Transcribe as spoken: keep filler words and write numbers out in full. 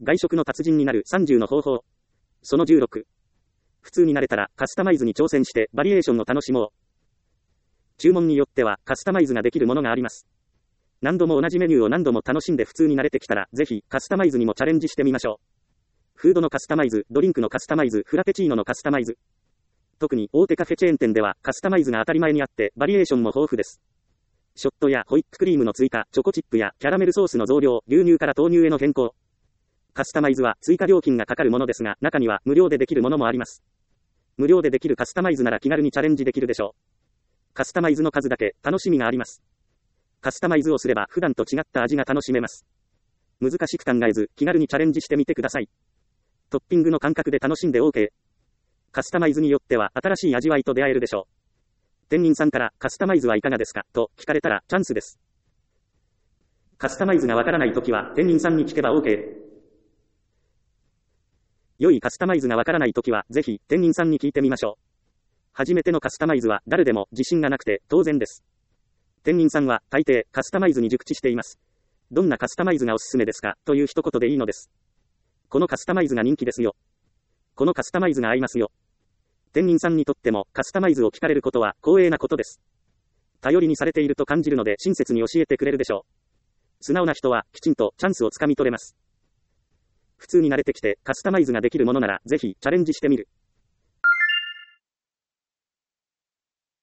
外食の達人になるさんじゅうの方法。そのじゅうろく。普通になれたらカスタマイズに挑戦してバリエーションを楽しもう。注文によってはカスタマイズができるものがあります。何度も同じメニューを何度も楽しんで普通に慣れてきたら、ぜひカスタマイズにもチャレンジしてみましょう。フードのカスタマイズ、ドリンクのカスタマイズ、フラペチーノのカスタマイズ。特に大手カフェチェーン店ではカスタマイズが当たり前にあってバリエーションも豊富です。ショットやホイップクリームの追加、チョコチップやキャラメルソースの増量、牛乳から豆乳への変更。カスタマイズは追加料金がかかるものですが、中には無料でできるものもあります。無料でできるカスタマイズなら気軽にチャレンジできるでしょう。カスタマイズの数だけ楽しみがあります。カスタマイズをすれば普段と違った味が楽しめます。難しく考えず気軽にチャレンジしてみてください。トッピングの感覚で楽しんで OK。カスタマイズによっては新しい味わいと出会えるでしょう。店員さんからカスタマイズはいかがですかと聞かれたらチャンスです。カスタマイズがわからないときは店員さんに聞けば OK。良いカスタマイズがわからないときはぜひ店員さんに聞いてみましょう。初めてのカスタマイズは誰でも自信がなくて当然です。店員さんは大抵カスタマイズに熟知しています。どんなカスタマイズがおすすめですかという一言でいいのです。このカスタマイズが人気ですよ。このカスタマイズが合いますよ。店員さんにとってもカスタマイズを聞かれることは光栄なことです。頼りにされていると感じるので親切に教えてくれるでしょう。素直な人はきちんとチャンスをつかみ取れます。普通に慣れてきてカスタマイズができるものならぜひチャレンジしてみる。